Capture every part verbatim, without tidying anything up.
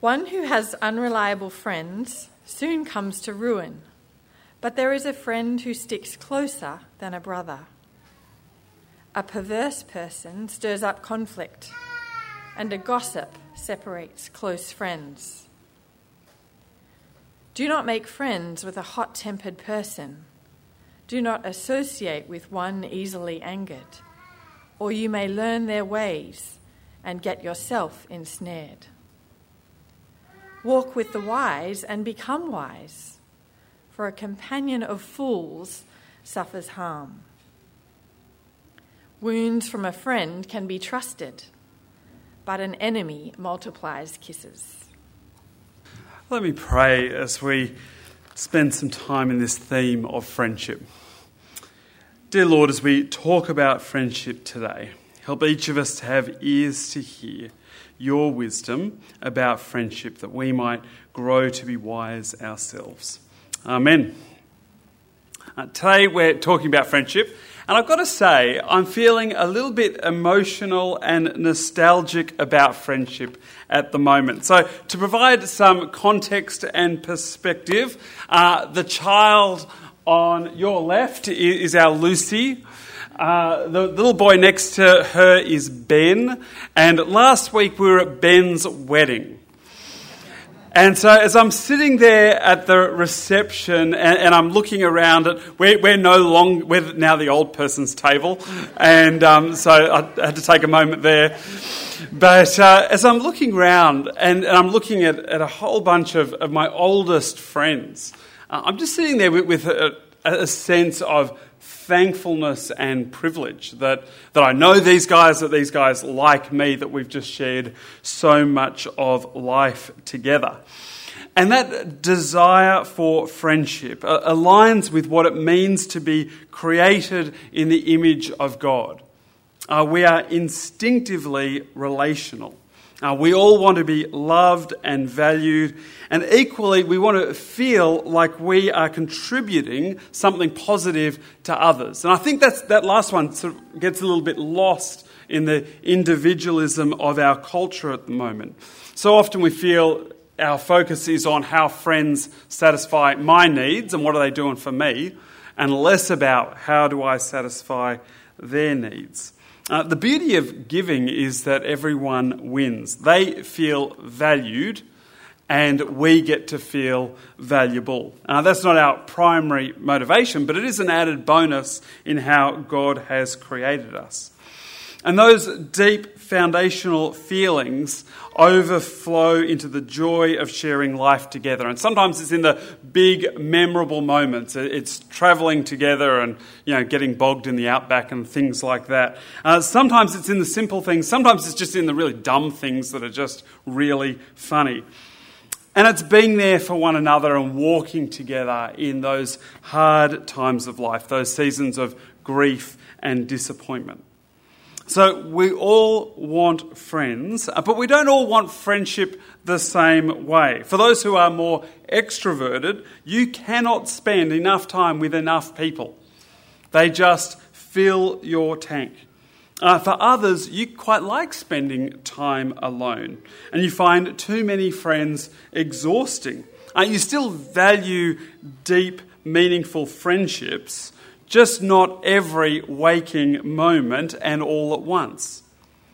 One who has unreliable friends soon comes to ruin, but there is a friend who sticks closer than a brother. A perverse person stirs up conflict, and a gossip separates close friends. Do not make friends with a hot-tempered person. Do not associate with one easily angered, or you may learn their ways and get yourself ensnared. Walk with the wise and become wise, for a companion of fools suffers harm. Wounds from a friend can be trusted, but an enemy multiplies kisses. Let me pray as we spend some time in this theme of friendship. Dear Lord, as we talk about friendship today, help each of us to have ears to hear your wisdom about friendship, that we might grow to be wise ourselves. Amen. Uh, today we're talking about friendship, and I've got to say I'm feeling a little bit emotional and nostalgic about friendship at the moment. So to provide some context and perspective, uh, the child on your left is our Lucy. Uh, the little boy next to her is Ben, and last week we were at Ben's wedding. And so as I'm sitting there at the reception and, and I'm looking around, at, we're, we're no longer, we're now the old person's table, and um, so I had to take a moment there. But uh, as I'm looking around and, and I'm looking at, at a whole bunch of, of my oldest friends, uh, I'm just sitting there with, with a, a sense of thankfulness and privilege that, that I know these guys, that these guys like me, that we've just shared so much of life together. And that desire for friendship uh, aligns with what it means to be created in the image of God. Uh, we are instinctively relational. Uh, we all want to be loved and valued, and equally we want to feel like we are contributing something positive to others. And I think that's, that last one sort of gets a little bit lost in the individualism of our culture at the moment. So often we feel our focus is on how friends satisfy my needs and what are they doing for me, and less about how do I satisfy their needs. Uh, the beauty of giving is that everyone wins. They feel valued and we get to feel valuable. Uh, that's not our primary motivation, but it is an added bonus in how God has created us. And those deep foundational feelings overflow into the joy of sharing life together. And sometimes it's in the big, memorable moments. It's travelling together and, you know, getting bogged in the outback and things like that. Uh, sometimes it's in the simple things. Sometimes it's just in the really dumb things that are just really funny. And it's being there for one another and walking together in those hard times of life, those seasons of grief and disappointment. So we all want friends, but we don't all want friendship the same way. For those who are more extroverted, you cannot spend enough time with enough people. They just fill your tank. Uh, for others, you quite like spending time alone, and you find too many friends exhausting. Uh, you still value deep, meaningful friendships, just not every waking moment and all at once.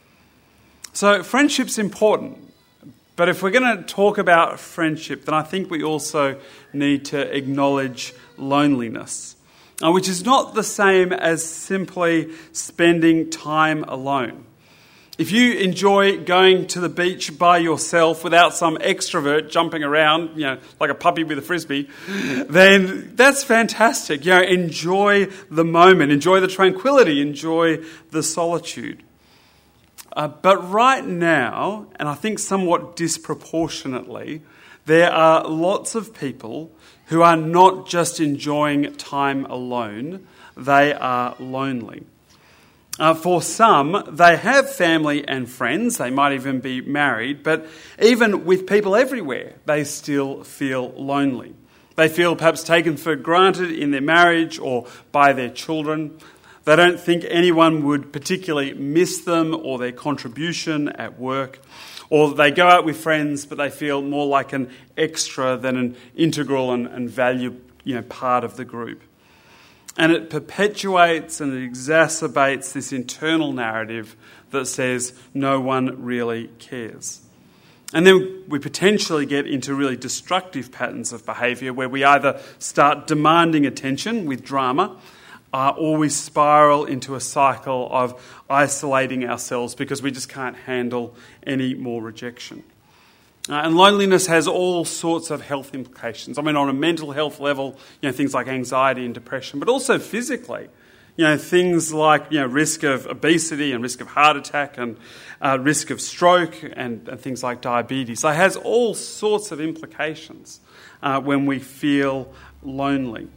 So friendship's important, but if we're going to talk about friendship, then I think we also need to acknowledge loneliness, uh, which is not the same as simply spending time alone. If you enjoy going to the beach by yourself without some extrovert jumping around, you know, like a puppy with a frisbee, then that's fantastic. You know, enjoy the moment, enjoy the tranquility, enjoy the solitude. Uh, but right now, and I think somewhat disproportionately, there are lots of people who are not just enjoying time alone, they are lonely. Uh, for some, they have family and friends, they might even be married, but even with people everywhere, they still feel lonely. They feel perhaps taken for granted in their marriage or by their children. They don't think anyone would particularly miss them or their contribution at work. Or they go out with friends, but they feel more like an extra than an integral and, and valued, you know, part of the group. And it perpetuates and it exacerbates this internal narrative that says no one really cares. And then we potentially get into really destructive patterns of behaviour where we either start demanding attention with drama uh, or we spiral into a cycle of isolating ourselves because we just can't handle any more rejection. Uh, and loneliness has all sorts of health implications. I mean, on a mental health level, you know, things like anxiety and depression, but also physically. You know, things like, you know, risk of obesity and risk of heart attack and uh, risk of stroke and, and things like diabetes. So it has all sorts of implications uh, when we feel lonely.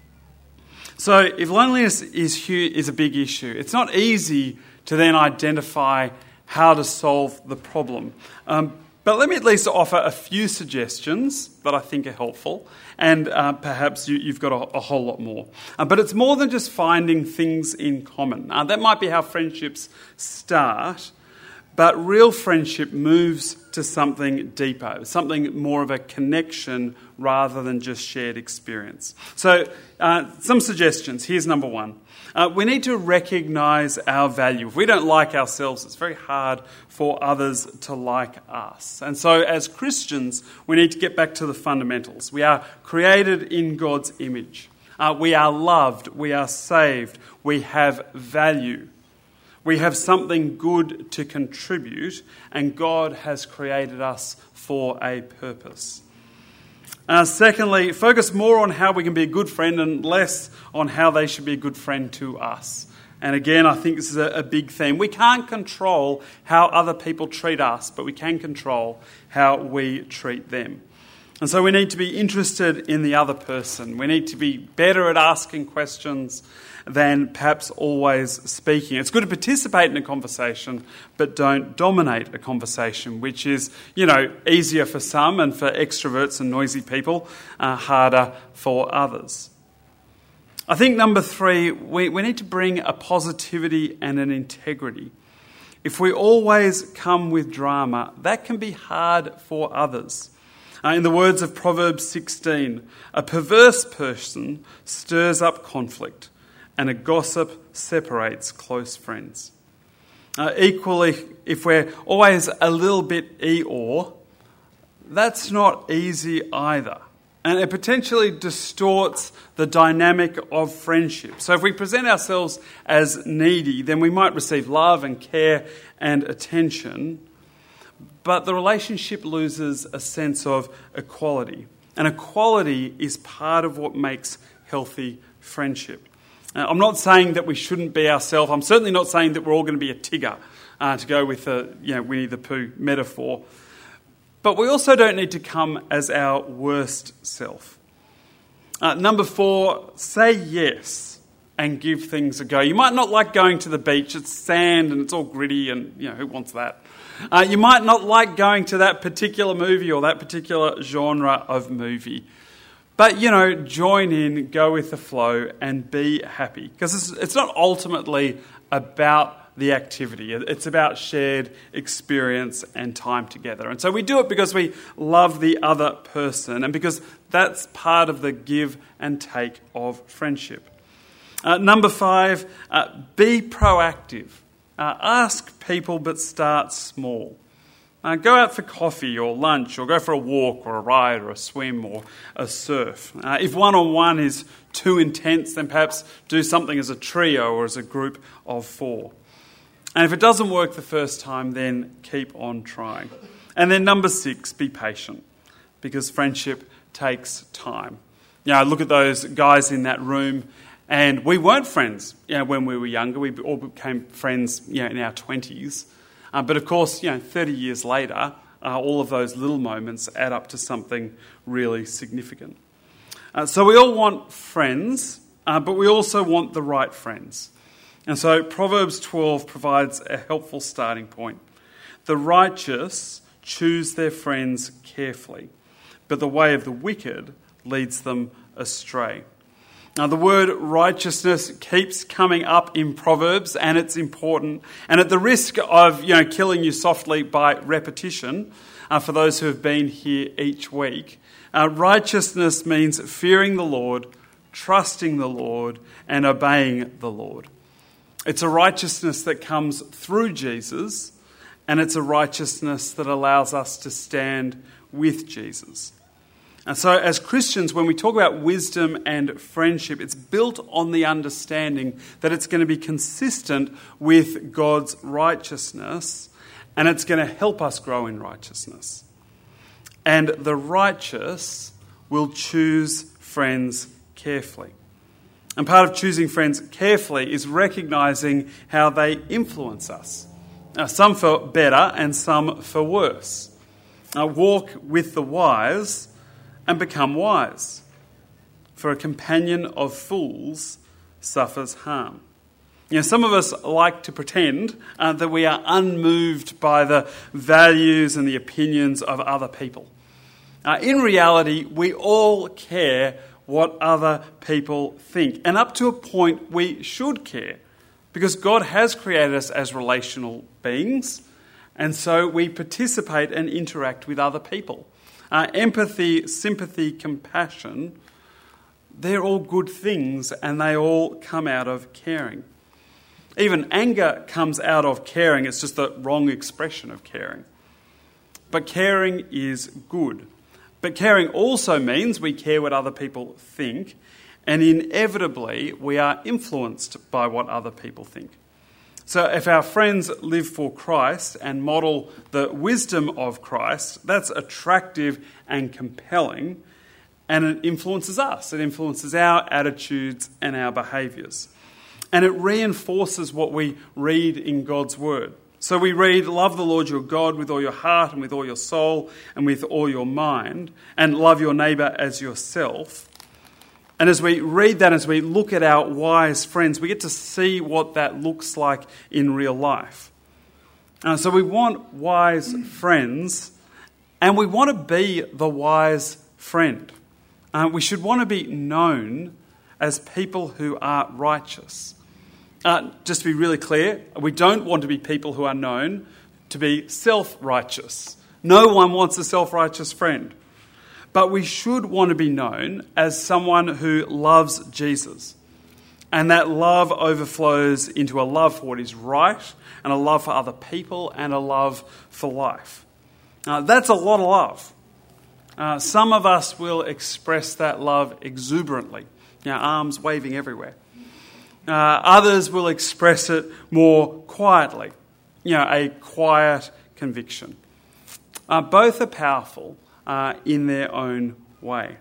So if loneliness is hu- is a big issue, it's not easy to then identify how to solve the problem. Um, But let me at least offer a few suggestions that I think are helpful, and uh, perhaps you, you've got a, a whole lot more. Uh, but it's more than just finding things in common. Uh, that might be how friendships start, but real friendship moves to something deeper, something more of a connection rather than just shared experience. So uh, some suggestions. Here's number one. Uh, we need to recognise our value. If we don't like ourselves, it's very hard for others to like us. And so as Christians, we need to get back to the fundamentals. We are created in God's image. Uh, we are loved. We are saved. We have value. We have something good to contribute, and God has created us for a purpose. Uh, secondly, focus more on how we can be a good friend and less on how they should be a good friend to us. And again, I think this is a, a big theme. We can't control how other people treat us, but we can control how we treat them. And so we need to be interested in the other person. We need to be better at asking questions than perhaps always speaking. It's good to participate in a conversation, but don't dominate a conversation, which is, you know, easier for some and for extroverts and noisy people, uh, harder for others. I think number three, we, we need to bring a positivity and an integrity. If we always come with drama, that can be hard for others. Uh, in the words of Proverbs sixteen, a perverse person stirs up conflict, and a gossip separates close friends. Uh, equally, if we're always a little bit Eeyore, that's not easy either. And it potentially distorts the dynamic of friendship. So if we present ourselves as needy, then we might receive love and care and attention, but the relationship loses a sense of equality. And equality is part of what makes healthy friendship. Uh, I'm not saying that we shouldn't be ourselves. I'm certainly not saying that we're all going to be a Tigger, uh, to go with the, you know, Winnie the Pooh metaphor. But we also don't need to come as our worst self. Uh, number four, say yes and give things a go. You might not like going to the beach. It's sand and it's all gritty and, you know, who wants that? Uh, you might not like going to that particular movie or that particular genre of movie. But, you know, join in, go with the flow and be happy. Because it's, it's not ultimately about the activity. It's about shared experience and time together. And so we do it because we love the other person and because that's part of the give and take of friendship. Uh, number five, uh, be proactive. Uh, ask people, but start small. Uh, go out for coffee or lunch or go for a walk or a ride or a swim or a surf. Uh, if one-on-one is too intense, then perhaps do something as a trio or as a group of four. And if it doesn't work the first time, then keep on trying. And then number six, be patient, because friendship takes time. You know, look at those guys in that room, and we weren't friends, you know, when we were younger. We all became friends, you know, in our twenties. Uh, but of course, you know, thirty years later, uh, all of those little moments add up to something really significant. Uh, so we all want friends, uh, but we also want the right friends. And so Proverbs twelve provides a helpful starting point. The righteous choose their friends carefully, but the way of the wicked leads them astray. Now, the word righteousness keeps coming up in Proverbs, and it's important. And at the risk of, you know, killing you softly by repetition, uh, for those who have been here each week, uh, righteousness means fearing the Lord, trusting the Lord, and obeying the Lord. It's a righteousness that comes through Jesus, and it's a righteousness that allows us to stand with Jesus. And so as Christians, when we talk about wisdom and friendship, it's built on the understanding that it's going to be consistent with God's righteousness, and it's going to help us grow in righteousness. And the righteous will choose friends carefully. And part of choosing friends carefully is recognising how they influence us. Now, some for better and some for worse. Now, walk with the wise and become wise. For a companion of fools suffers harm. You know, some of us like to pretend uh, that we are unmoved by the values and the opinions of other people. Uh, in reality, we all care what other people think. And up to a point, we should care, because God has created us as relational beings, and so we participate and interact with other people. Uh, empathy, sympathy, compassion, they're all good things, and they all come out of caring. Even anger comes out of caring. It's just the wrong expression of caring. But caring is good. But caring also means we care what other people think, and inevitably we are influenced by what other people think. So if our friends live for Christ and model the wisdom of Christ, that's attractive and compelling, and it influences us. It influences our attitudes and our behaviours. And it reinforces what we read in God's Word. So we read, love the Lord your God with all your heart and with all your soul and with all your mind, and love your neighbour as yourself. And as we read that, as we look at our wise friends, we get to see what that looks like in real life. Uh, so we want wise friends, and we want to be the wise friend. Uh, we should want to be known as people who are righteous. Uh, just to be really clear, we don't want to be people who are known to be self-righteous. No one wants a self-righteous friend. But we should want to be known as someone who loves Jesus. And that love overflows into a love for what is right, and a love for other people, and a love for life. Uh, that's a lot of love. Uh, some of us will express that love exuberantly, you know, arms waving everywhere. Uh, others will express it more quietly, you know, a quiet conviction. Uh, both are powerful uh, in their own way.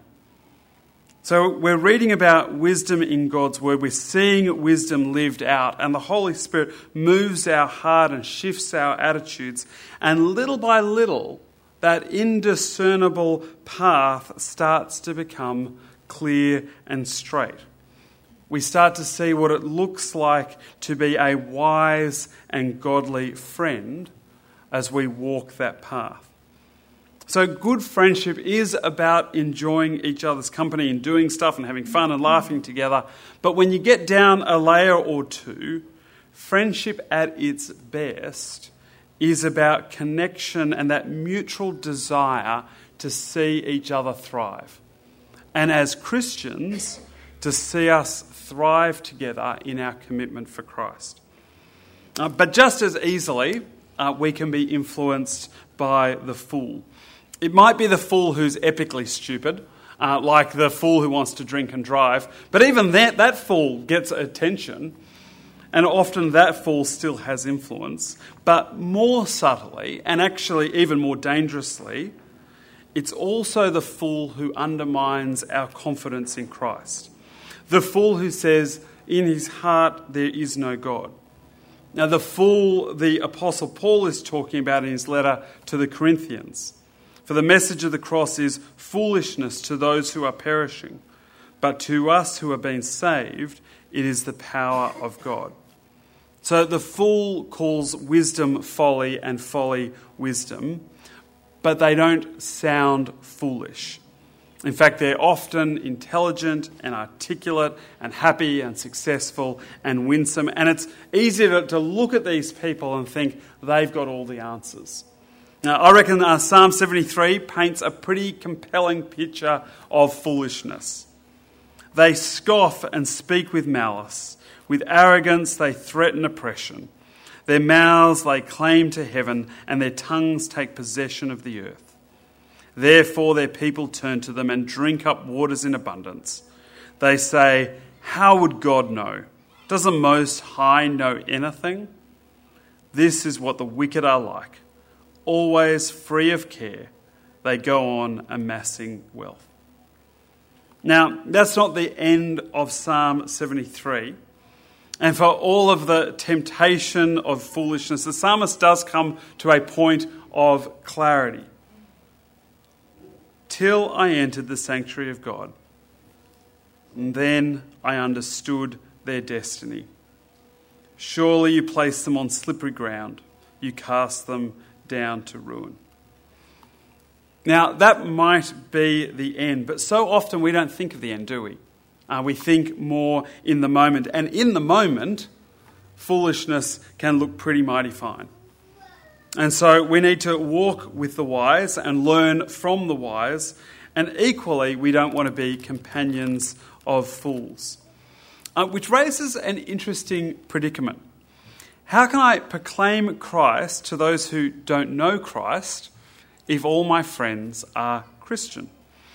So we're reading about wisdom in God's Word. We're seeing wisdom lived out, and the Holy Spirit moves our heart and shifts our attitudes. And little by little, that indiscernible path starts to become clear and straight. We start to see what it looks like to be a wise and godly friend as we walk that path. So good friendship is about enjoying each other's company and doing stuff and having fun and laughing together. But when you get down a layer or two, friendship at its best is about connection and that mutual desire to see each other thrive. And as Christians, to see us thrive together in our commitment for Christ. Uh, but just as easily, uh, we can be influenced by the fool. It might be the fool who's epically stupid, uh, like the fool who wants to drink and drive. But even that, that fool gets attention, and often that fool still has influence. But more subtly, and actually even more dangerously, it's also the fool who undermines our confidence in Christ. The fool who says, in his heart there is no God. Now the fool the Apostle Paul is talking about in his letter to the Corinthians. For the message of the cross is foolishness to those who are perishing, but to us who are being saved, it is the power of God. So the fool calls wisdom folly and folly wisdom, but they don't sound foolish. In fact, they're often intelligent and articulate and happy and successful and winsome. And it's easy to, to look at these people and think they've got all the answers. Now, I reckon uh, Psalm seventy-three paints a pretty compelling picture of foolishness. They scoff and speak with malice. With arrogance, they threaten oppression. Their mouths lay claim to heaven, and their tongues take possession of the earth. Therefore their people turn to them and drink up waters in abundance. They say, how would God know? Does the Most High know anything? This is what the wicked are like. Always free of care, they go on amassing wealth. Now, that's not the end of Psalm seventy-three. And for all of the temptation of foolishness, the psalmist does come to a point of clarity. Till I entered the sanctuary of God, and then I understood their destiny. Surely you place them on slippery ground. You cast them down to ruin. Now, that might be the end, but so often we don't think of the end, do we? Uh, we think more in the moment. And in the moment, foolishness can look pretty mighty fine. And so we need to walk with the wise and learn from the wise. And equally, we don't want to be companions of fools. Uh, which raises an interesting predicament. How can I proclaim Christ to those who don't know Christ if all my friends are Christian?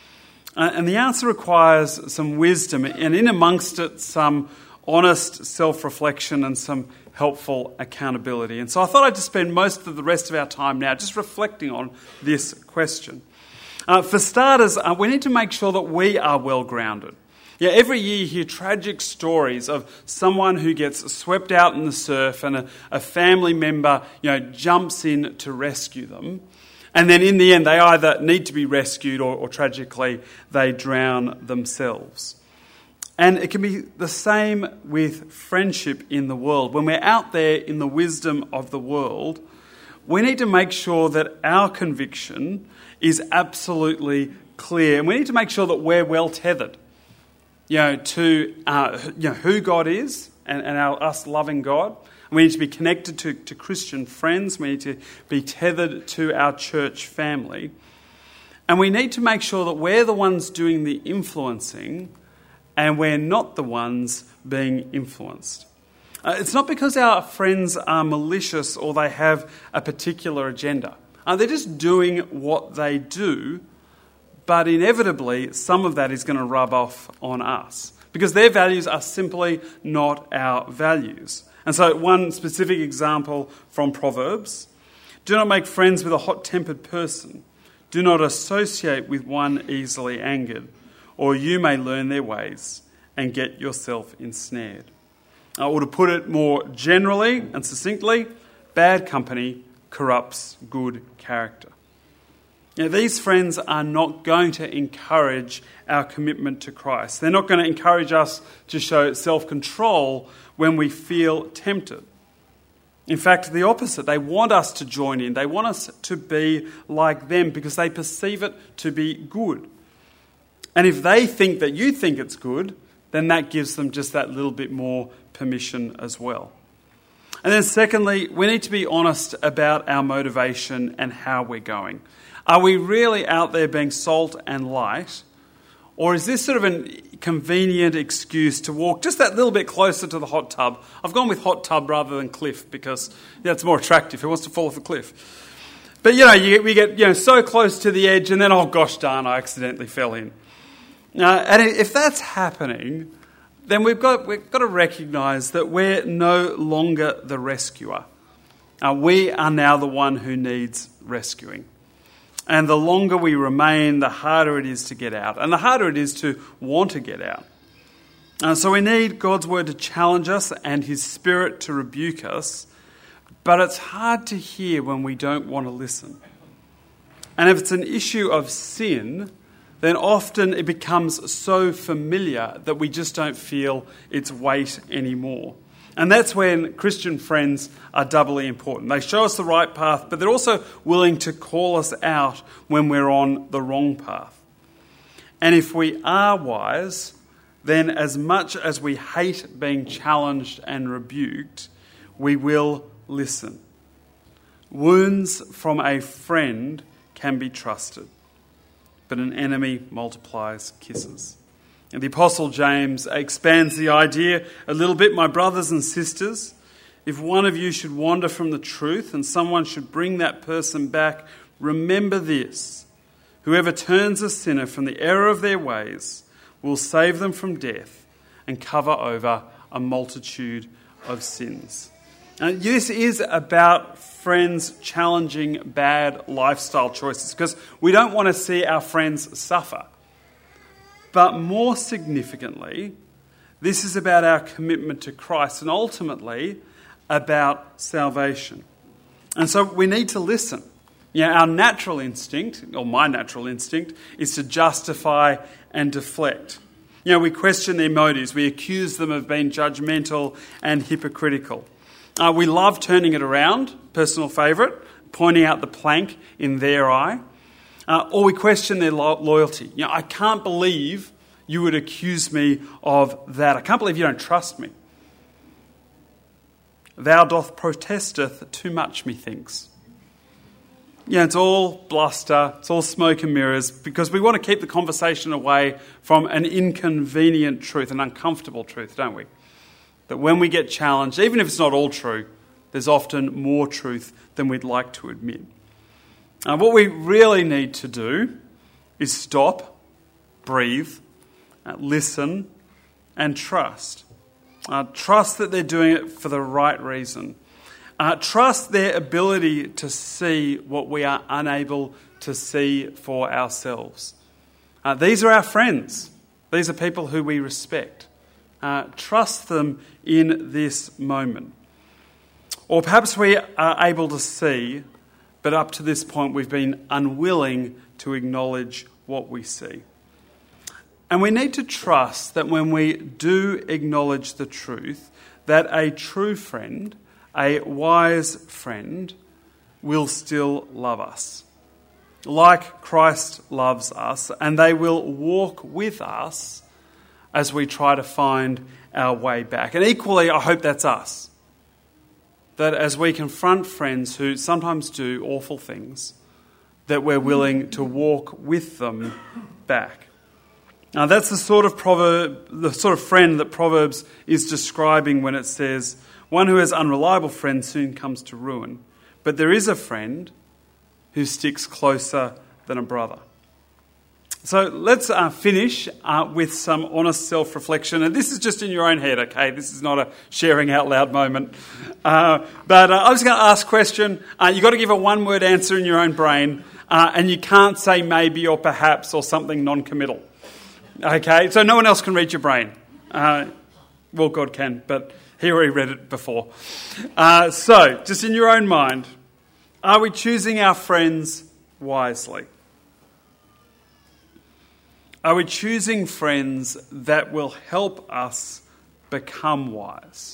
Uh, and the answer requires some wisdom, and in amongst it, some honest self-reflection and some helpful accountability. And so I thought I'd just spend most of the rest of our time now just reflecting on this question. Uh, for starters, uh, we need to make sure that we are well grounded. Yeah, every year you hear tragic stories of someone who gets swept out in the surf and a, a family member, you know, jumps in to rescue them. And then in the end, they either need to be rescued or, or tragically, they drown themselves. And it can be the same with friendship in the world. When we're out there in the wisdom of the world, we need to make sure that our conviction is absolutely clear. And we need to make sure that we're well tethered, you know, to uh, you know, who God is and, and our, us loving God. We need to be connected to, to Christian friends. We need to be tethered to our church family. And we need to make sure that we're the ones doing the influencing and we're not the ones being influenced. Uh, it's not because our friends are malicious or they have a particular agenda. Uh, they're just doing what they do, but inevitably some of that is going to rub off on us because their values are simply not our values. And so one specific example from Proverbs: do not make friends with a hot-tempered person. Do not associate with one easily angered, or you may learn their ways and get yourself ensnared. Uh, or to put it more generally and succinctly, bad company corrupts good character. Now, these friends are not going to encourage our commitment to Christ. They're not going to encourage us to show self-control when we feel tempted. In fact, the opposite. They want us to join in. They want us to be like them because they perceive it to be good. And if they think that you think it's good, then that gives them just that little bit more permission as well. And then secondly, we need to be honest about our motivation and how we're going. Are we really out there being salt and light? Or is this sort of a convenient excuse to walk just that little bit closer to the hot tub? I've gone with hot tub rather than cliff because yeah, it's more attractive. Who wants to fall off a cliff? But, you know, you, we get you know so close to the edge and then, oh, gosh darn, I accidentally fell in. Uh, and if that's happening, then we've got, we've got to recognise that we're no longer the rescuer. Uh, we are now the one who needs rescuing. And the longer we remain, the harder it is to get out. And the harder it is to want to get out. Uh, so we need God's word to challenge us and his Spirit to rebuke us. But it's hard to hear when we don't want to listen. And if it's an issue of sin, then often it becomes so familiar that we just don't feel its weight anymore. And that's when Christian friends are doubly important. They show us the right path, but they're also willing to call us out when we're on the wrong path. And if we are wise, then as much as we hate being challenged and rebuked, we will listen. Wounds from a friend can be trusted, but an enemy multiplies kisses. And the Apostle James expands the idea a little bit. My brothers and sisters, if one of you should wander from the truth and someone should bring that person back, remember this: whoever turns a sinner from the error of their ways will save them from death and cover over a multitude of sins. And this is about friends challenging bad lifestyle choices, because we don't want to see our friends suffer. But more significantly, this is about our commitment to Christ and ultimately about salvation. And so we need to listen. You know, our natural instinct, or my natural instinct, is to justify and deflect. You know, we question their motives. We accuse them of being judgmental and hypocritical. Uh, we love turning it around, personal favourite, pointing out the plank in their eye. Uh, or we question their lo- loyalty. You know, I can't believe you would accuse me of that. I can't believe you don't trust me. Thou doth protesteth too much, methinks. Yeah, it's all bluster, it's all smoke and mirrors, because we want to keep the conversation away from an inconvenient truth, an uncomfortable truth, don't we? That when we get challenged, even if it's not all true, there's often more truth than we'd like to admit. And what we really need to do is stop, breathe, uh, listen, and trust. Uh, trust that they're doing it for the right reason. Uh, trust their ability to see what we are unable to see for ourselves. Uh, these are our friends. These are people who we respect. Uh, trust them in this moment. Or perhaps we are able to see, but up to this point we've been unwilling to acknowledge what we see. And we need to trust that when we do acknowledge the truth, that a true friend, a wise friend, will still love us, like Christ loves us, and they will walk with us as we try to find our way back. And equally, I hope that's us. That as we confront friends who sometimes do awful things, that we're willing to walk with them back. Now, that's the sort of proverb, the sort of friend that Proverbs is describing when it says, one who has unreliable friends soon comes to ruin, but there is a friend who sticks closer than a brother. So let's uh, finish uh, with some honest self-reflection. And this is just in your own head, okay? This is not a sharing out loud moment. Uh, but uh, I'm just going to ask a question. Uh, you've got to give a one-word answer in your own brain. Uh, and you can't say maybe or perhaps or something non-committal. Okay? So no one else can read your brain. Uh, well, God can, but he already read it before. Uh, so, just in your own mind, are we choosing our friends wisely? Are we choosing friends that will help us become wise?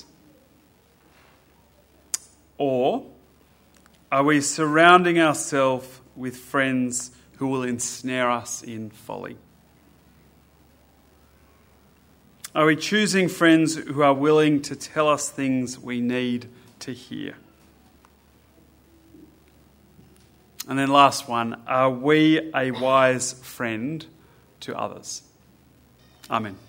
Or are we surrounding ourselves with friends who will ensnare us in folly? Are we choosing friends who are willing to tell us things we need to hear? And then last one, are we a wise friend to others? Amen.